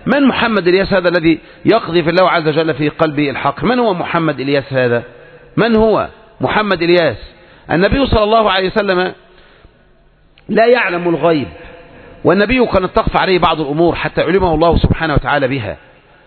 من محمد إلياس هذا الذي يقذف الله عز وجل في قلبه الحق؟ من هو محمد إلياس هذا؟ من هو محمد إلياس؟ النبي صلى الله عليه وسلم لا يعلم الغيب، والنبي كان تخفى عليه بعض الأمور حتى علمه الله سبحانه وتعالى بها.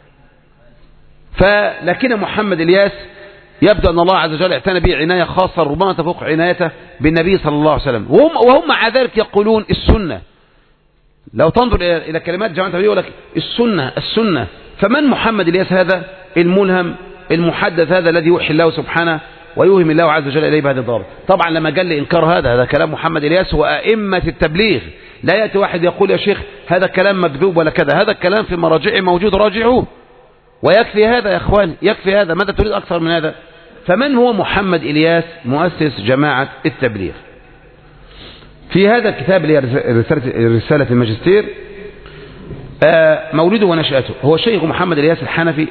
لكن محمد إلياس يبدو أن الله عز وجل اعتنى به عناية خاصة ربما تفوق عنايته بالنبي صلى الله عليه وسلم، وهم مع ذلك يقولون السنة. لو تنظر إلى كلمات جماعة النبي يقول لك السنة. فمن محمد إلياس هذا الملهم المحدث هذا الذي يوحي الله سبحانه ويوهم الله عز وجل إليه بهذه الضرب؟ طبعا لما قال لي إنكار هذا كلام محمد إلياس وأئمة التبليغ. لا يأتي واحد يقول يا شيخ هذا كلام مكذوب ولا كذا، هذا الكلام في مراجعه موجود، راجعوه. ويكفي هذا يا أخوان، يكفي هذا، ماذا تريد أكثر من هذا؟ فمن هو محمد إلياس مؤسس جماعة التبليغ؟ في هذا الكتاب اللي رسالة الماجستير مولده ونشأته، هو الشيخ محمد إلياس الحنفي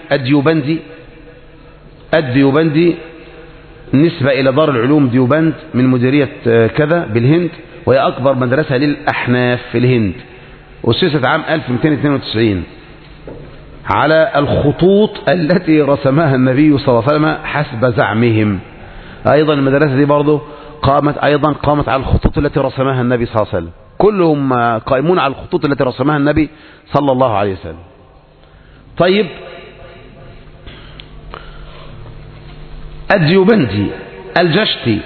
الديوبندي نسبة إلى دار العلوم ديوبند من مديرية كذا بالهند، وهي أكبر مدرسة للأحناف في الهند، أسست عام 1292 على الخطوط التي رسمها النبي صلى الله عليه وسلم حسب زعمهم. أيضا المدرسة دي برضه قامت على الخطوط التي رسمها النبي صلى الله عليه وسلم، كلهم قائمون على الخطوط التي رسمها النبي صلى الله عليه وسلم. طيب، الديوبندي الجشتي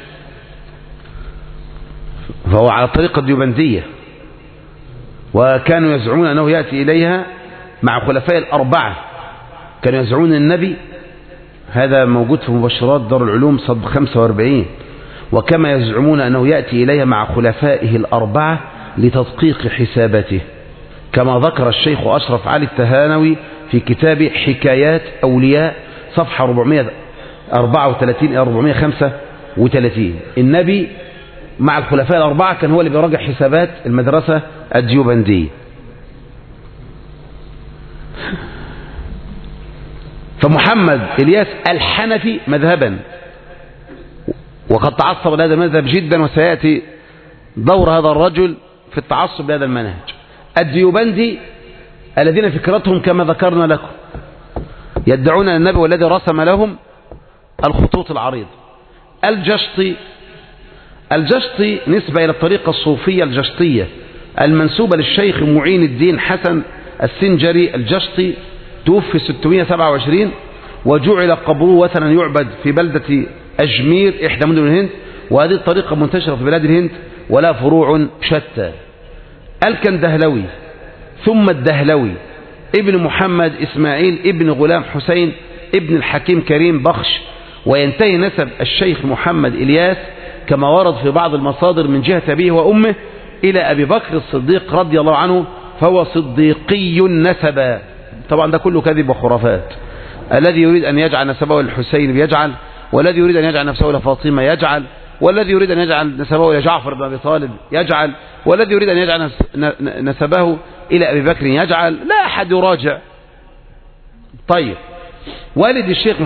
فهو على الطريقة الديوبندية، وكانوا يزعمون أنه يأتي إليها مع خلفاء الأربعة، كانوا يزعمون النبي، هذا موجود في مبشرات دار العلوم صد 45، وكما يزعمون أنه يأتي إليها مع خلفائه الأربعة لتدقيق حساباته، كما ذكر الشيخ أشرف علي التهانوي في كتاب حكايات أولياء صفحة 434 إلى 435. النبي مع الخلفاء الأربعة كان هو اللي بيراجع حسابات المدرسة الديوبندية. فمحمد إلياس الحنفي مذهبا، وقد تعصب لهذا المذهب جدا، وسيأتي دور هذا الرجل في التعصب لهذا المنهج. الديوبندي الذين فكرتهم كما ذكرنا لكم يدعون أن النبي والذي رسم لهم الخطوط العريضة. الجشطي نسبة إلى الطريقة الصوفية الجشطية المنسوبة للشيخ معين الدين حسن السنجري الجشطي، توفي 627، وجعل قبره وثنا يعبد في بلدة أجمير إحدى مدن الهند، وهذه الطريقة منتشرة في بلاد الهند ولا فروع شتى. الكندهلوي ثم الدهلوي ابن محمد إسماعيل ابن غلام حسين ابن الحكيم كريم بخش، وينتهي نسب الشيخ محمد إلياس كما ورد في بعض المصادر من جهة أبيه وأمه إلى أبي بكر الصديق رضي الله عنه، فهو صديقي نسبا. طبعا ده كله كذب وخرافات. الذي يريد أن يجعل نسبه الحسين بيجعل، والذي يريد أن يجعل نفسه إلى فاطمة يجعل، والذي يريد أن يجعل نسبه إلى جعفر بن أبي طالب يجعل، والذي يريد أن يجعل نسبه إلى أبي بكر يجعل، لا أحد يراجع. طيب، ولد الشيخ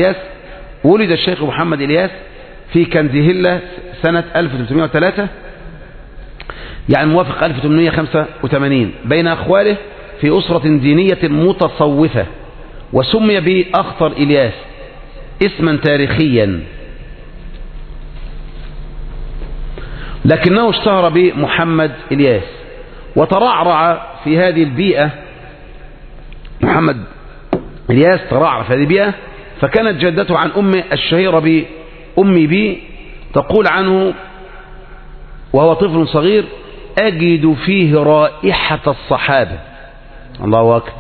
محمد إلياس في كندهلة سنة 1303، يعني موافق 1885، بين أخواله في أسرة دينية متصوفة، وسمي بأخطر إلياس اسما تاريخيا، لكنه اشتهر بمحمد إلياس، وترعرع في هذه البيئة. محمد إلياس ترعرع في هذه البيئة، فكانت جدته عن أمه الشهيرة بأمي بي تقول عنه وهو طفل صغير: أجد فيه رائحة الصحابة. الله أكبر.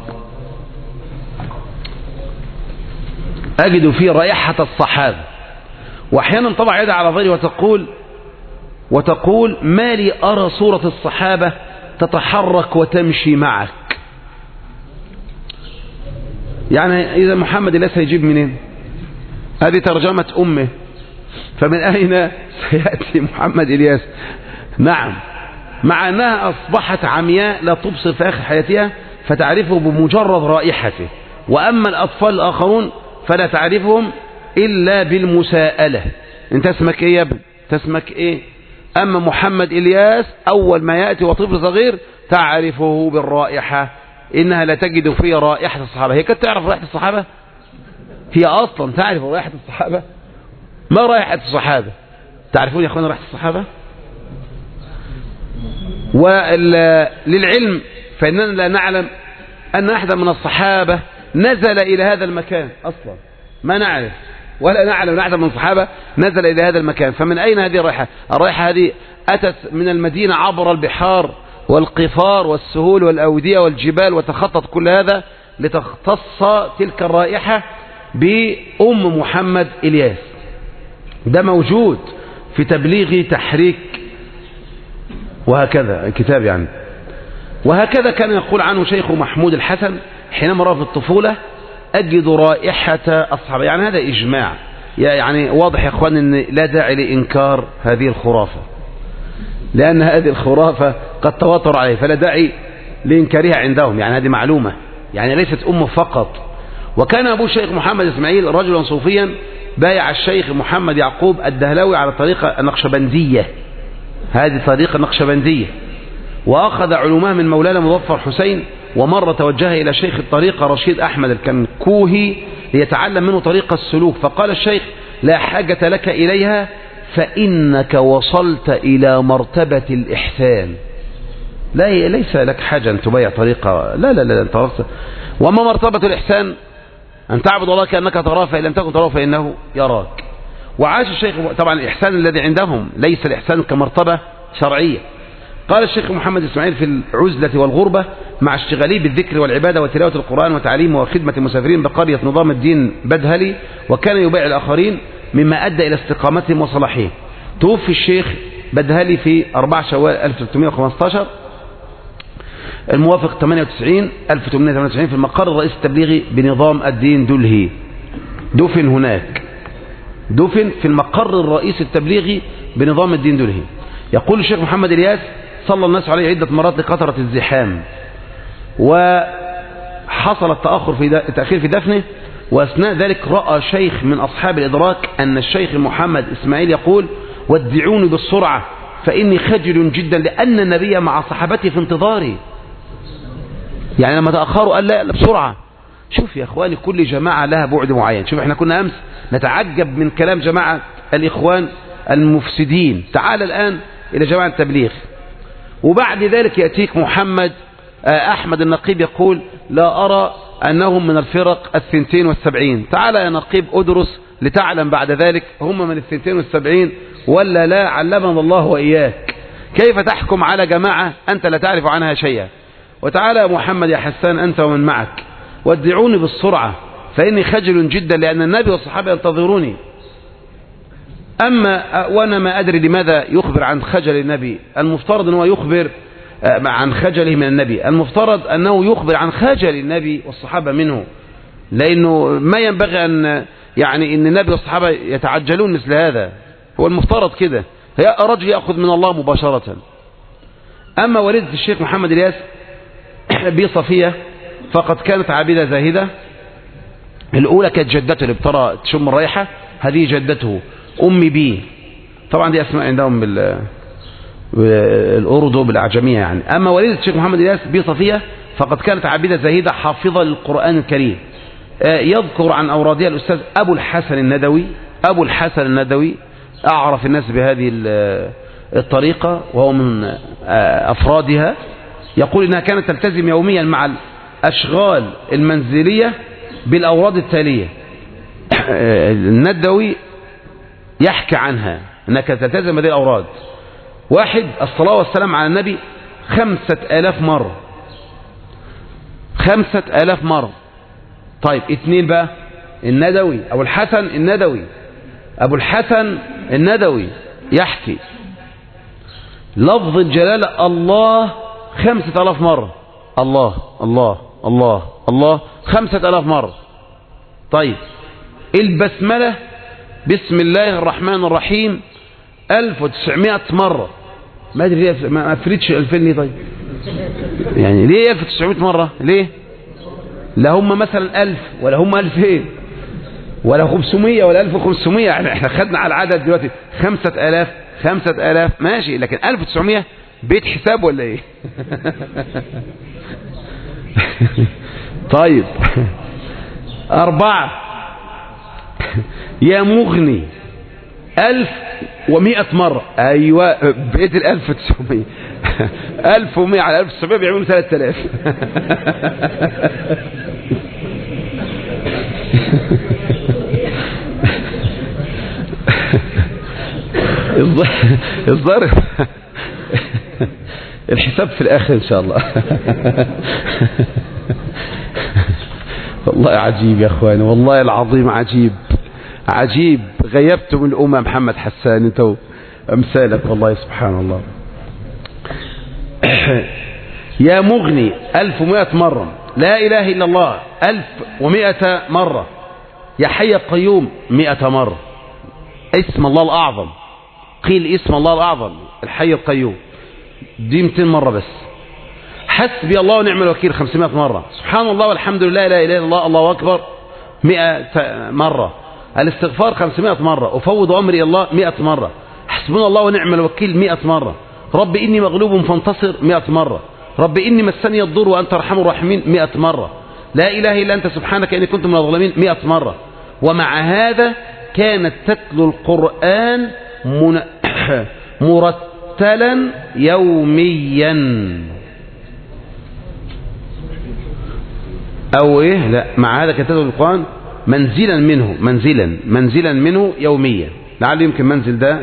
أجد فيه رائحة الصحابة. وأحيانا طبعا يدعى على ظهري وتقول ما لي أرى صورة الصحابة تتحرك وتمشي معك. يعني إذا محمد إلياس هيجيب منين؟ هذه ترجمة أمه، فمن أين سيأتي محمد إلياس؟ نعم، مع أنها أصبحت عمياء لا تبصر في آخر حياتها، فتعرفه بمجرد رائحته، وأما الأطفال الآخرون فلا تعرفهم إلا بالمساءلة: أنت اسمك إيه يا ابن؟ تسمك إيه؟ أما محمد إلياس أول ما يأتي وطفل صغير تعرفه بالرائحة إنها لا تجد في رائحة الصحابة. هي كانت تعرف رائحة الصحابة؟ هي أصلا تعرف رائحة الصحابة؟ ما رائحة الصحابة؟ تعرفون يا أخوانا رائحة الصحابة؟ وللعلم فإننا لا نعلم أن أحدا من الصحابة نزل إلى هذا المكان أصلا، ما نعرف ولا نعلم أن أحدا من الصحابة نزل إلى هذا المكان. فمن أين هذه الرائحة؟ الرائحة هذه أتت من المدينة عبر البحار والقفار والسهول والأودية والجبال، وتخطط كل هذا لتختص تلك الرائحة بأم محمد إلياس. ده موجود في تبليغ تحريك وهكذا الكتاب يعني. وهكذا كان يقول عنه شيخ محمود الحسن حينما رأى في الطفولة أجد رائحة الصحابة. يعني هذا إجماع، يعني واضح يا أخوان أن لا داعي لإنكار هذه الخرافة، لأن هذه الخرافة قد تواتر عليه، فلا داعي لإنكارها عندهم. يعني هذه معلومة، يعني ليست أمه فقط. وكان أبو الشيخ محمد إسماعيل رجلا صوفيا بايع الشيخ محمد يعقوب الدهلوي على الطريقة النقشبندية، هذه طريقة نقشبندية، وأخذ علومها من مولانا مظفر حسين. ومرة توجه إلى شيخ الطريقة رشيد أحمد الكنكوهي ليتعلم منه طريقة السلوك، فقال الشيخ: لا حاجة لك إليها فإنك وصلت إلى مرتبة الإحسان. لا، ليس لك حاجة أن تبايع طريقة، لا لا لا، أنت وصلت. وما مرتبة الإحسان؟ أن تعبد الله كأنك تراه، فإن لم تكن تراه فإنه يراك. وعاش الشيخ، طبعا الإحسان الذي عندهم ليس الإحسان كمرتبة شرعية. قال الشيخ محمد إسماعيل في العزلة والغربة: مع اشتغالي بالذكر والعبادة وتلاوة القرآن وتعليمه وخدمة المسافرين بقرية نظام الدين بدهلي، وكان يبايع الآخرين، مما أدى إلى استقامتهم وصلاحهم. توفي الشيخ بدهلي في 4 شوال 1315 الموافق 1898 في المقر الرئيسي التبليغي بنظام الدين دلهي. دفن هناك، دفن في المقر الرئيسي التبليغي بنظام الدين دلهي. يقول الشيخ محمد إلياس: صلى الناس عليه عدة مرات لكثرة الزحام، وحصل التأخير في دفنه. وأثناء ذلك رأى شيخ من أصحاب الإدراك أن الشيخ محمد إسماعيل يقول: ودعوني بالسرعة فإني خجل جدا لأن النبي مع صحابته في انتظاري. يعني لما تأخروا قال: لا بسرعة. شوف يا إخواني، كل جماعة لها بعد معين. شوف احنا كنا أمس نتعجب من كلام جماعة الإخوان المفسدين، تعال الآن إلى جماعة التبليغ. وبعد ذلك يأتيك أحمد النقيب يقول: لا أرى أنهم من الفرق 72. تعال يا نقيب أدرس لتعلم بعد ذلك هم من 72 ولا لا، علمنا الله وإياك. كيف تحكم على جماعة أنت لا تعرف عنها شيئا؟ وتعالى يا محمد يا حسان أنت ومن معك، ودعوني بالسرعة فإني خجل جدا لأن النبي والصحابة ينتظروني. أما وأنا ما أدري لماذا يخبر عن خجل النبي. المفترض أنه يخبر عن خجله من النبي، المفترض أنه يخبر عن خجل النبي والصحابة منه، لأنه ما ينبغي أن يعني أن النبي والصحابة يتعجلون مثل هذا. هو المفترض كده، هي رجل يأخذ من الله مباشرة. أما والدة الشيخ محمد إلياس بي صفية فقد كانت عابدة زاهدة. الأولى كانت جدته اللي بترى تشم الرائحة، هذه جدته. أمي بي، طبعا دي أسماء عندهم بالأردو بالأعجمية يعني. أما والدة الشيخ محمد إلياس بي صفية فقد كانت عابدة زاهدة حافظة للقرآن الكريم. يذكر عن أورادها الأستاذ أبو الحسن الندوي. أبو الحسن الندوي أعرف الناس بهذه الطريقة وهو من أفرادها. يقول إنها كانت تلتزم يوميا مع الأشغال المنزلية بالأوراد التالية. الندوي يحكي عنها أنها كانت تلتزم بهذه الأوراد: 1. الصلاة والسلام على النبي 5000 مرة، 5000 مرة. طيب 2 بقى الندوي أبو الحسن الندوي، أبو الحسن الندوي يحكي لفظ الجلالة الله 5000 مرة، الله الله الله الله 5000 مرة. طيب البسملة بسم الله الرحمن الرحيم 1900 مرة. ما أدري ليه ما أفردش 2000 ليه؟ طيب يعني ليه 1900 مرة؟ ليه؟ لا هم مثلا 1000 ولا هم 2000 ولا 500 ولا 1500. يعني احنا خدنا على العدد دلوقتي 5000 ماشي، لكن 1900 بيت حساب ولا ايه؟ طيب 4 يا مغني 1100 مرة. أيوة بقيت 1900 1100 على 1900 بيعملوا 3000. الظاهر الحساب في الآخر إن شاء الله. والله عجيب يا أخواني، والله العظيم عجيب عجيب. غيبت من الأمة محمد حسان انت أمثالك، والله سبحان الله. يا مغني 1100 مرة، لا إله إلا الله 1100 مرة، يا حي القيوم 100 مرة، اسم الله الأعظم، قيل اسم الله الأعظم الحي القيوم دي 200 مرة بس. حسبي الله ونعم الوكيل 500 مرة، سبحان الله والحمد لله لا إله إلا الله الله أكبر 100 مرة، الاستغفار 500 مرة، أفوض أمري الله 100 مرة، حسبنا الله ونعم الوكيل 100 مرة، رب إني مغلوب فانتصر 100 مرة، رب إني مسني الضر وأنت أرحم الراحمين 100 مرة، لا إله إلا أنت سبحانك إني كنت من الظالمين 100 مرة. ومع هذا كانت تتلو القرآن مرتلا يوميا، أو إيه لا، مع هذا كانت تتلو القرآن منزلا منه يوميا. لعل يمكن منزل ده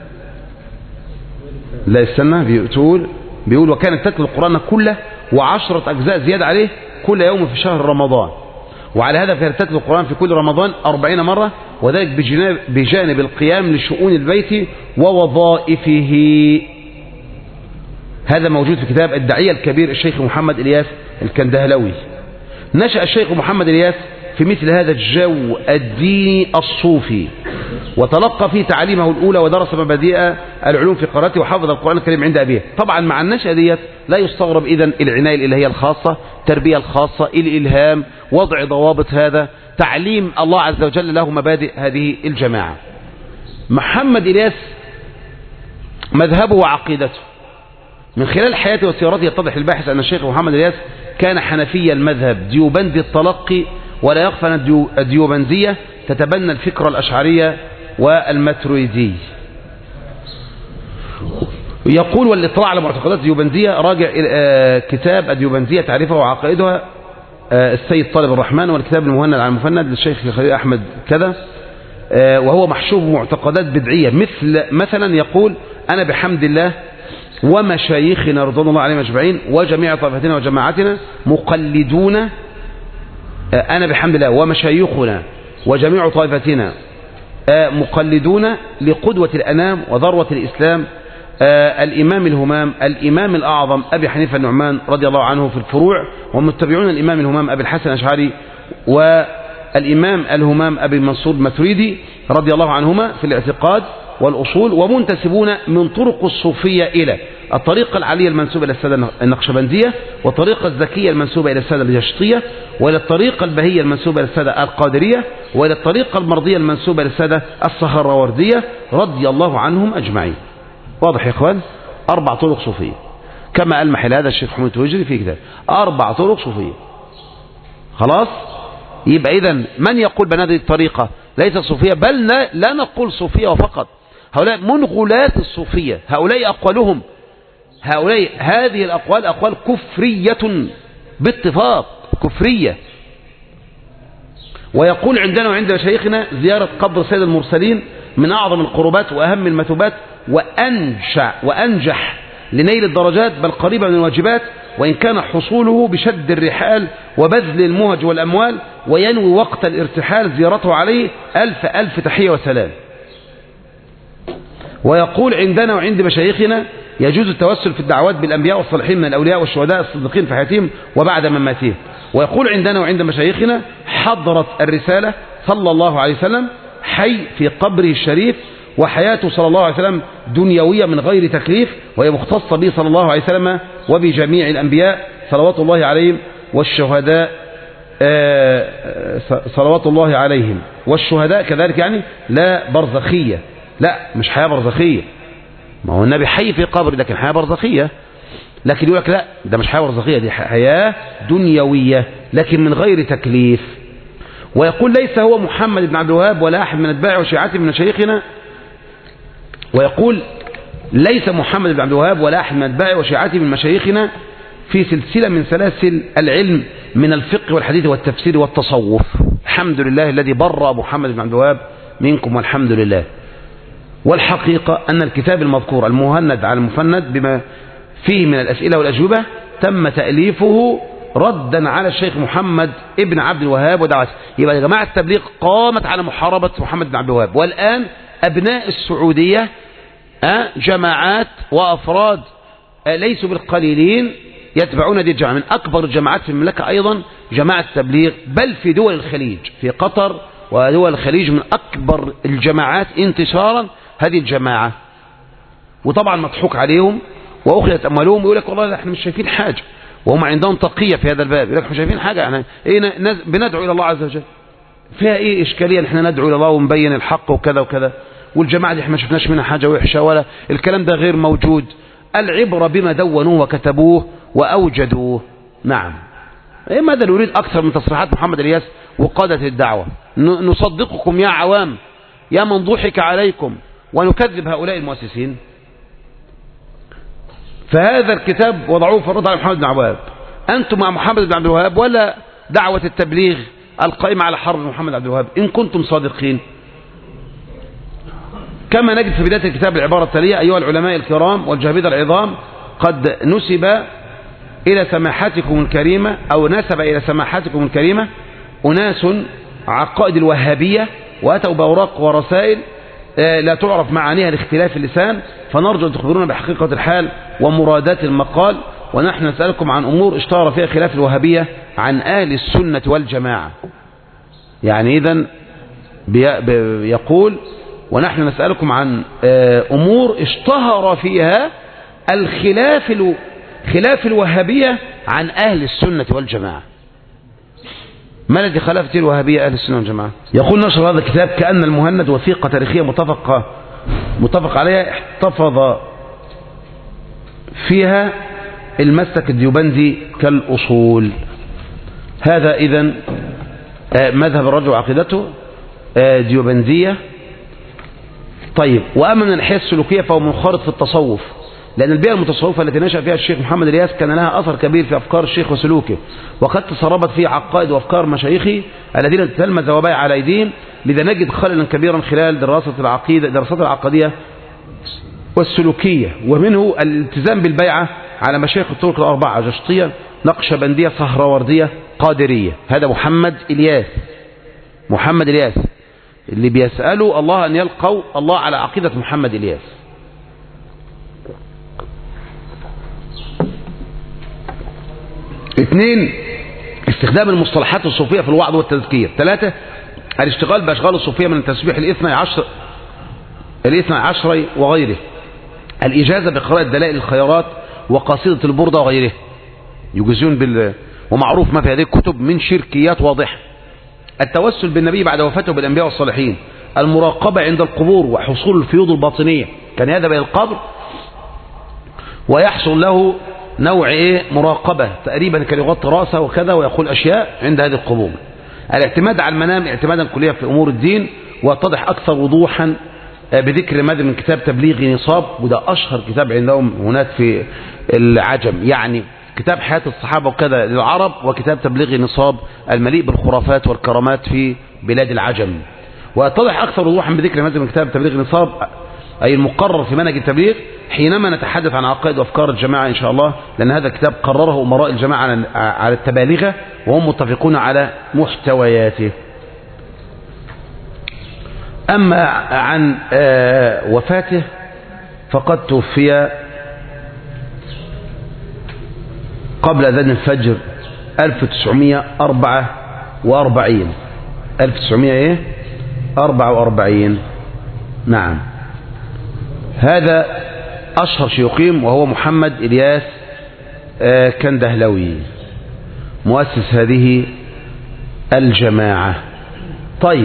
لا استنى، بيقول وكانت تتلو القرآن كله و10 أجزاء زيادة عليه كل يوم في شهر رمضان، وعلى هذا كانت تتلو القرآن في كل رمضان 40 مرة، وذلك بجانب القيام لشؤون البيت ووظائفه. هذا موجود في كتاب الداعية الكبير الشيخ محمد إلياس الكندهلوي. نشأ الشيخ محمد إلياس في مثل هذا الجو الديني الصوفي، وتلقى فيه تعاليمه الأولى، ودرس مبادئ العلوم في قراءته، وحفظ القرآن الكريم عند أبيه. طبعا مع النشأة ديت لا يستغرب إذن العناية الإلهية الخاصة، التربية الخاصة، الإلهام، وضع ضوابط، هذا تعليم الله عز وجل له مبادئ هذه الجماعة. محمد إلياس مذهبه وعقيدته من خلال حياته وسيرته يتضح للباحث أن الشيخ محمد إلياس كان حنفي المذهب ديوبندي التلقي، ولا يخفى أن الديوبندية تتبنى الفكرة الأشعرية والماتريدي. يقول والاطلاع على معتقدات الديوبندية راجع كتاب الديوبندية تعريفها وعقائدها السيد طالب الرحمن، والكتاب المهند على المفند للشيخ خليل أحمد كذا، وهو محشوب معتقدات بدعية، مثلا يقول أنا بحمد الله ومشايخنا رضوان الله عليهم أجمعين وجميع طائفتنا وجماعتنا مقلدون، أنا بحمد الله ومشايخنا وجميع طائفتنا مقلدون لقدوة الأنام وذروة الإسلام الإمام الهمام الإمام الأعظم أبي حنيفة النعمان رضي الله عنه في الفروع، ومتبعون الإمام الهمام أبي الحسن الأشعري والإمام الهمام أبي منصور الماتريدي رضي الله عنهما في الاعتقاد والأصول، ومنتسبون من طرق الصوفية إلى الطريقة العالية المنسوبة إلى السادة النقشبندية، والطريقة الزكية المنسوبة إلى السادة الجشطية، وإلى الطريقة البهية المنسوبة إلى السادة القادرية، وإلى الطريقة المرضية المنسوبة إلى السادة السهروردية رضي الله عنهم أجمعين. واضح يا إخوان؟ 4 طرق صوفية كما ألمح هذا الشيخ محمود التويجري في كتاب 4 طرق صوفية. خلاص؟ يبقى إذن من يقول بأن هذه الطريقة ليست صوفية، بل لا نقول صوفية وفقط، هؤلاء منغلات الصوفية، هؤلاء أقوالهم، هذه الأقوال أقوال كفرية باتفاق، كفرية. ويقول عندنا وعند مشايخنا زيارة قبر سيد المرسلين من أعظم القربات وأهم المثوبات وأنجح لنيل الدرجات، بل قريبة من الواجبات، وإن كان حصوله بشد الرحال وبذل المهج والأموال، وينوي وقت الارتحال زيارته عليه 1000 تحية وسلام. ويقول عندنا وعند مشايخنا يجوز التوسل في الدعوات بالأنبياء والصالحين من الأولياء والشهداء الصديقين في حياتهم وبعد مماتهم. ويقول عندنا وعند مشايخنا حضرت الرسالة صلى الله عليه وسلم حي في قبره الشريف، وحياته صلى الله عليه وسلم دنيوية من غير تكليف، وهي مختصة به صلى الله عليه وسلم وبجميع الأنبياء صلوات الله عليهم والشهداء صلوات الله عليهم والشهداء كذلك، يعني لا برزخية، لا مش حياة برزخية، ما هو النبي حي في قبر لكن حياة برزخية. لكن يقول لك لا، ده مش حياة برزخية، دي حياة دنيوية لكن من غير تكليف. ويقول ليس هو محمد بن عبد الوهاب ولا أحد من أتباعه وشيعته من مشايخنا، ويقول ليس محمد بن عبد الوهاب ولا أحد من أتباعه وشيعته من مشايخنا في سلسلة من سلاسل العلم من الفقه والحديث والتفسير والتصوف. الحمد لله الذي برأ محمد بن عبد الوهاب منكم والحمد لله. والحقيقة أن الكتاب المذكور المهند على المفند بما فيه من الأسئلة والأجوبة تم تأليفه ردا على الشيخ محمد ابن عبد الوهاب ودعوته. يبقى يا جماعة التبليغ قامت على محاربة محمد بن عبد الوهاب، والآن أبناء السعودية جماعات وأفراد ليسوا بالقليلين يتبعون هذه الجماعة. من أكبر الجماعات في المملكة أيضا جماعة التبليغ، بل في دول الخليج، في قطر ودول الخليج من أكبر الجماعات انتشارا هذه الجماعة. وطبعا مضحوك عليهم وأخذت أموالهم، ويقول لك والله احنا مش شايفين حاجة، وهم عندهم تقية في هذا الباب، يقول لك مش شايفين حاجة، احنا ايه بندعو إلى الله عز وجل، فيها ايه إشكالية ان احنا ندعو إلى الله ونبين الحق وكذا وكذا، والجماعة دي احنا ما شفناش منها حاجة وحشة ولا الكلام ده غير موجود. العبرة بما دونوه وكتبوه وأوجدوه. نعم، ماذا نريد أكثر من تصريحات محمد الياس وقادة الدعوة؟ نصدقكم يا عوام، يا من ضحك عليكم، ونكذب هؤلاء المؤسسين. فهذا الكتاب وضعوه في الرد على محمد بن عبد الوهاب. أنتم مع محمد بن عبد الوهاب ولا دعوة التبليغ القائمة على حرب محمد بن عبد الوهاب إن كنتم صادقين؟ كما نجد في بداية الكتاب العبارة التالية: أيها العلماء الكرام والجهابذة العظام، قد نسب إلى سماحاتكم الكريمة أو نسب إلى سماحاتكم الكريمة أناس عقائد الوهابية، وأتوا بأوراق ورسائل لا تعرف معانيها لاختلاف اللسان، فنرجو أن تخبرونا بحقيقة الحال ومرادات المقال، ونحن نسألكم عن أمور اشتهر فيها خلاف الوهابية عن أهل السنة والجماعة. يعني إذن يقول ونحن نسألكم عن أمور اشتهر فيها خلاف الوهابية عن أهل السنة والجماعة. ما الذي خالفت الوهابية أهل السنة والجماعة؟ يقول نشر هذا الكتاب كأن المهند وثيقة تاريخية متفق عليها احتفظ فيها المسلك الديوبندي كالأصول. هذا إذن مذهب الرجل وعقيدته ديوبندية. طيب، وأما من الناحية السلوكية فهو منخرط في التصوف، لأن البيئة المتصوفة التي نشأ فيها الشيخ محمد الياس كان لها أثر كبير في أفكار الشيخ وسلوكه، وقد تسربت فيه عقائد وأفكار مشايخه الذين تلمذ وبايع على أيديهم. لذا نجد خللا كبيرا خلال دراسات العقدية والسلوكية، ومنه الالتزام بالبيعة على مشايخ الطرق الأربعة: جشطية، نقشبندية، سهروردية، قادرية. هذا محمد الياس اللي بيسألوا الله أن يلقوا الله على عقيدة محمد الياس. 2. استخدام المصطلحات الصوفية في الوعظ والتذكير. 3. الاشتغال بأشغال الصوفية من التسبيح الاثنى عشر وغيره. الإجازة بقراءة دلائل الخيرات وقصيدة البردة وغيره. يجيزون ومعروف ما في هذه الكتب من شركيات واضحة. التوسل بالنبي بعد وفاته بالأنبياء والصالحين. المراقبة عند القبور وحصول الفيوض الباطنية، كان يذهب إلى القبر ويحصل له نوع مراقبة، تقريبا كان يغطي رأسه وكذا ويقول أشياء عند هذه القبور. الاعتماد على المنام اعتمادا كليا في أمور الدين، ويتضح أكثر وضوحا بذكر ماذا من كتاب تبليغ نصاب، وده أشهر كتاب عندهم هناك في العجم، يعني كتاب حياة الصحابة وكذا للعرب، وكتاب تبليغ نصاب المليء بالخرافات والكرامات في بلاد العجم. ويتضح أكثر وضوحا بذكر ماذا من كتاب تبليغ نصاب أي المقرر في منهج التبليغ حينما نتحدث عن عقائد وأفكار الجماعة إن شاء الله، لأن هذا الكتاب قرره أمراء الجماعة على التبالغة وهم متفقون على محتوياته. أما عن وفاته فقد توفي قبل أذان الفجر 1944. 1944. نعم، هذا أشهر شيوخهم وهو محمد الياس كندهلوي مؤسس هذه الجماعة. طيب،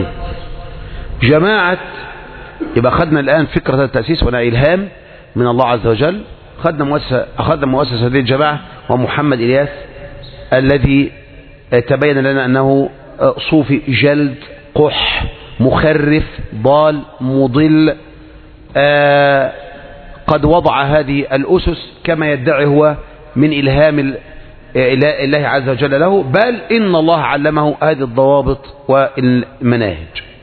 جماعة، يبقى خدنا الآن فكرة التأسيس وأنا إلهام من الله عز وجل، أخذنا مؤسس هذه الجماعة ومحمد إلياس الذي تبين لنا أنه صوفي جلد قح مخرف ضال مضل، قد وضع هذه الأسس كما يدعي هو من إلهام الله عز وجل له، بل إن الله علمه هذه الضوابط والمناهج.